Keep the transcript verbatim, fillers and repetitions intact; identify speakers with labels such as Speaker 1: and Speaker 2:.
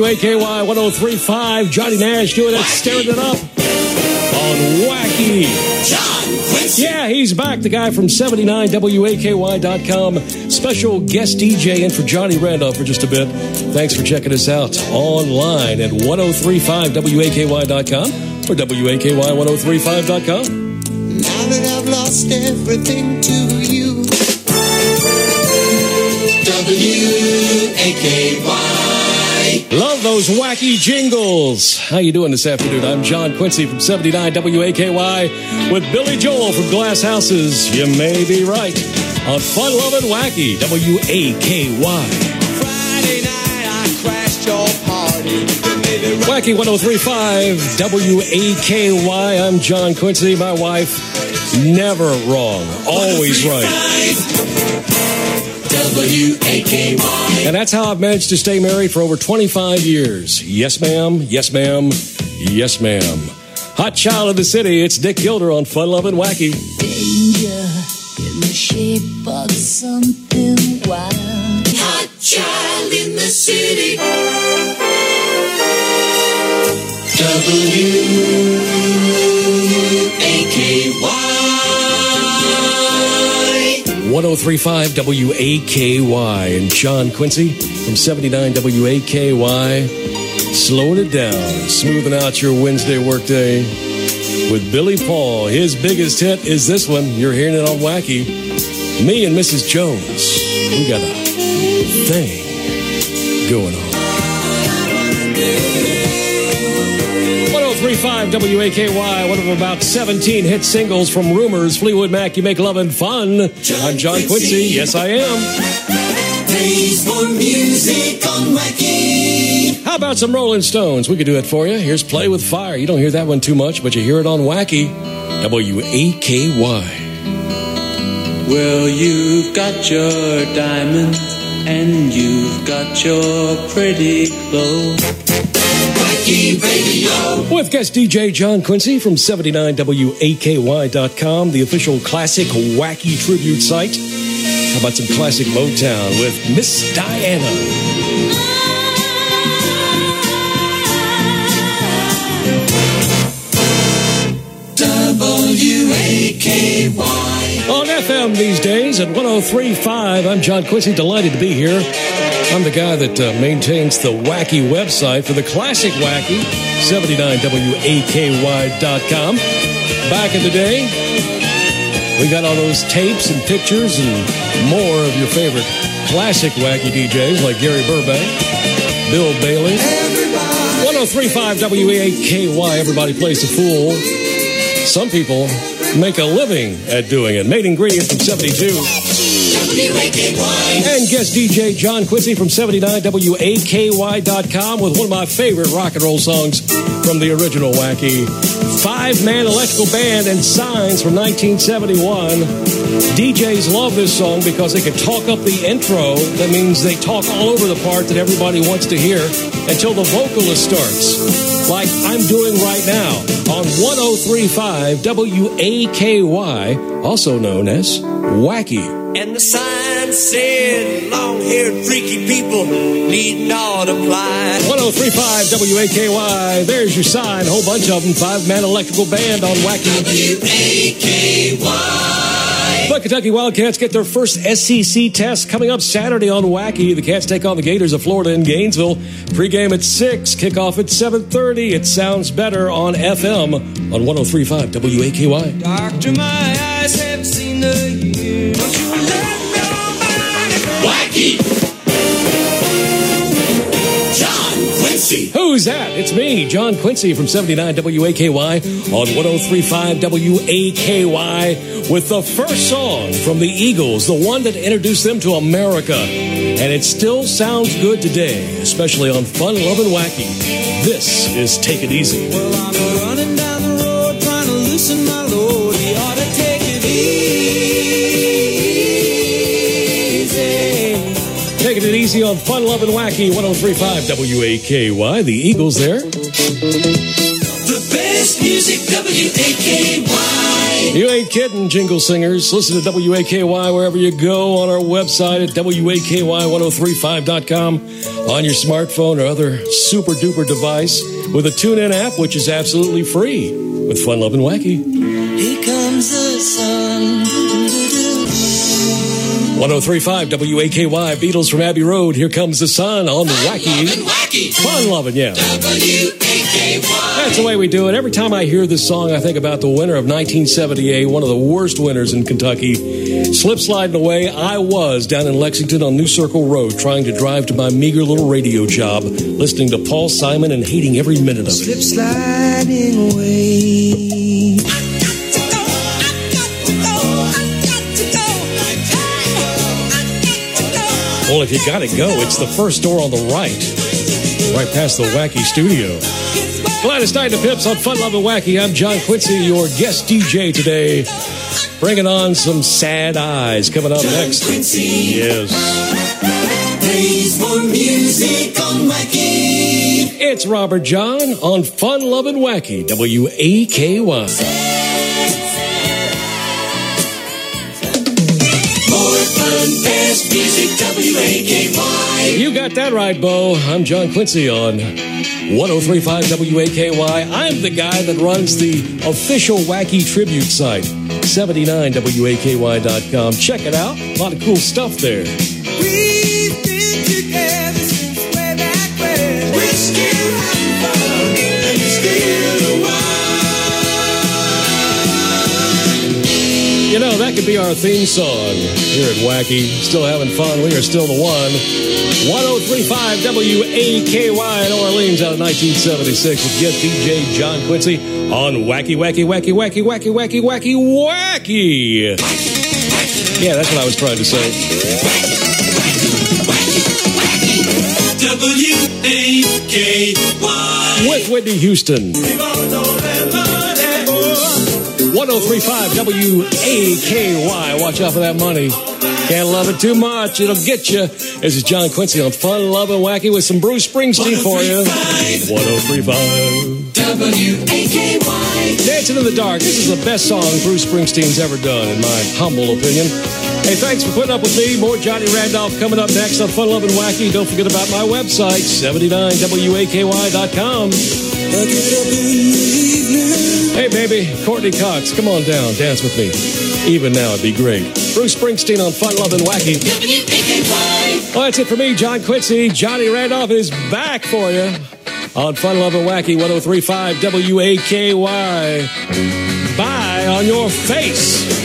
Speaker 1: W A K Y one oh three point five. Johnny Nash doing it, stirring it up on Wacky.
Speaker 2: John Quincy.
Speaker 1: Yeah, he's back. The guy from seventy-nine W A K Y dot com. Special guest D J in for Johnny Randolph for just a bit. Thanks for checking us out online at one oh three point five W A K Y dot com or W A K Y one oh three point five dot com.
Speaker 2: Now that I've lost everything to you, W A K Y.
Speaker 1: Love those wacky jingles. How you doing this afternoon? I'm John Quincy from seventy-nine W A K Y with Billy Joel from Glass Houses. You may be right. On Fun Lovin' Wacky, W A K Y.
Speaker 2: Friday night I crashed your party.
Speaker 1: Wacky one oh three point five W A K Y. I'm John Quincy. My wife, never wrong. Always right.
Speaker 2: W A K Y.
Speaker 1: And that's how I've managed to stay married for over twenty-five years. Yes, ma'am. Yes, ma'am. Yes, ma'am. Hot child of the city. It's Dick Gilder on Fun Lovin' Wacky.
Speaker 3: Danger in the shape of something wild.
Speaker 2: Hot child in the city. W A K Y.
Speaker 1: one oh three point five W A K Y. And John Quincy from seventy-nine W A K Y. Slowing it down. Smoothing out your Wednesday workday with Billy Paul. His biggest hit is this one. You're hearing it on Wacky. Me and Missus Jones. We got a thing going on. one oh three point five W A K Y, one of about seventeen hit singles from Rumors, Fleetwood Mac, You Make Lovin' Fun. I'm John Quincy. Yes, I am.
Speaker 2: Praise for music on Wacky.
Speaker 1: How about some Rolling Stones? We could do it for you. Here's Play with Fire. You don't hear that one too much, but you hear it on Wacky. W A K Y.
Speaker 4: Well, you've got your diamond and you've got your pretty clothes.
Speaker 2: Wacky Radio.
Speaker 1: With guest D J John Quincy from seventy-nine W A K Y dot com, the official classic Wacky tribute site. How about some classic Motown with Miss Diana?
Speaker 2: W A K Y.
Speaker 1: On F M these days at one oh three point five, I'm John Quincy, delighted to be here. I'm the guy that uh, maintains the Wacky website for the classic Wacky, seventy-nine W A K Y dot com. Back in the day, we got all those tapes and pictures and more of your favorite classic Wacky D Js like Gary Burbank, Bill Bailey. one oh three point five W A K Y, everybody plays the fool. Some people make a living at doing it. Main Ingredient from seventy-two.
Speaker 2: W A K Y.
Speaker 1: And guest D J John Quincy from seventy-nine W A K Y dot com with one of my favorite rock and roll songs from the original Wacky. Five-man electrical band and Signs from nineteen seventy-one. D Js love this song because they can talk up the intro. That means they talk all over the part that everybody wants to hear until the vocalist starts. Like I'm doing right now on one oh three point five W A K Y, also known as Wacky.
Speaker 5: And the sign said, long-haired freaky people need not apply.
Speaker 1: one oh three point five W A K Y, there's your sign. A whole bunch of them. Five-man electrical band on Wacky.
Speaker 2: W A K Y.
Speaker 1: The Kentucky Wildcats get their first S E C test coming up Saturday on Wacky. The Cats take on the Gators of Florida in Gainesville. Pre-game at six, kickoff at seven thirty. It sounds better on F M on one oh three point five W A K Y.
Speaker 5: Doctor, my eyes have seen the year. Don't you let nobody
Speaker 2: Wacky. John Quincy.
Speaker 1: Who's that? It's me, John Quincy from seventy-nine W A K Y on one oh three point five W A K Y with the first song from the Eagles, the one that introduced them to America. And it still sounds good today, especially on Fun Lovin' Wacky. This is Take It Easy.
Speaker 5: Well, I'm running down the road trying to loosen my load. You ought to take it easy.
Speaker 1: Taking it easy on Fun Lovin' Wacky, one oh three point five W A K Y. The Eagles there.
Speaker 2: The best music, W A K Y.
Speaker 1: You ain't kidding, jingle singers. Listen to W A K Y wherever you go, on our website at W A K Y ten thirty-five dot com, on your smartphone or other super duper device, with a TuneIn app, which is absolutely free, with Fun, Love, and Wacky.
Speaker 3: Here comes the sun.
Speaker 1: ten thirty-five W A K Y, Beatles from Abbey Road. Here comes the sun on the Wacky.
Speaker 2: Wacky.
Speaker 1: Fun loving, yeah.
Speaker 2: W A K Y.
Speaker 1: That's the way we do it. Every time I hear this song, I think about the winter of nineteen seventy-eight, one of the worst winters in Kentucky. Slip sliding away, I was down in Lexington on New Circle Road, trying to drive to my meager little radio job, listening to Paul Simon and hating every minute of it.
Speaker 3: Slip sliding away.
Speaker 1: Well, if you gotta go, it's the first door on the right, right past the Wacky studio. Gladys Knight and the Pips on Fun, Love, and Wacky. I'm John Quincy, your guest D J today. Bringing on some sad eyes coming up
Speaker 2: John
Speaker 1: next.
Speaker 2: Quincy.
Speaker 1: Yes.
Speaker 2: Praise for music on Wacky.
Speaker 1: It's Robert John on Fun, Love, and Wacky, W A K Y.
Speaker 2: More fun, best music, W A K Y.
Speaker 1: You got that right, Bo. I'm John Quincy on ten thirty-five W A K Y. I'm the guy that runs the official Wacky tribute site, seventy-nine W A K Y dot com. Check it out. A lot of cool stuff there.
Speaker 3: We've been together since way back when.
Speaker 2: We're still having fun, and we're still the one.
Speaker 1: You know, that could be our theme song here at Wacky. Still having fun. We are still the one. ten thirty-five W A K Y in Orleans out of nineteen seventy-six with guest D J John Quincy on Wacky, Wacky, Wacky, Wacky, Wacky, Wacky, Wacky, Wacky. Yeah, that's what I was trying to say.
Speaker 2: W A K Y.
Speaker 1: With Whitney Houston. ten thirty-five W A K Y. Watch out for that money. Can't love it too much. It'll get you. This is John Quincy on Fun, Love, and Wacky with some Bruce Springsteen for you. ten thirty-five
Speaker 2: W A K Y.
Speaker 1: Dancing in the Dark. This is the best song Bruce Springsteen's ever done, in my humble opinion. Hey, thanks for putting up with me. More Johnny Randolph coming up next on Fun, Love, and Wacky. Don't forget about my website, seventy-nine W A K Y dot com. Hey, baby, Courtney Cox, come on down, dance with me. Even now, it'd be great. Bruce Springsteen on Fun, Love, and Wacky.
Speaker 2: W A K Y.
Speaker 1: Well, that's it for me, John Quincy. Johnny Randolph is back for you on Fun, Love, and Wacky, ten thirty-five W A K Y. Bye on your face.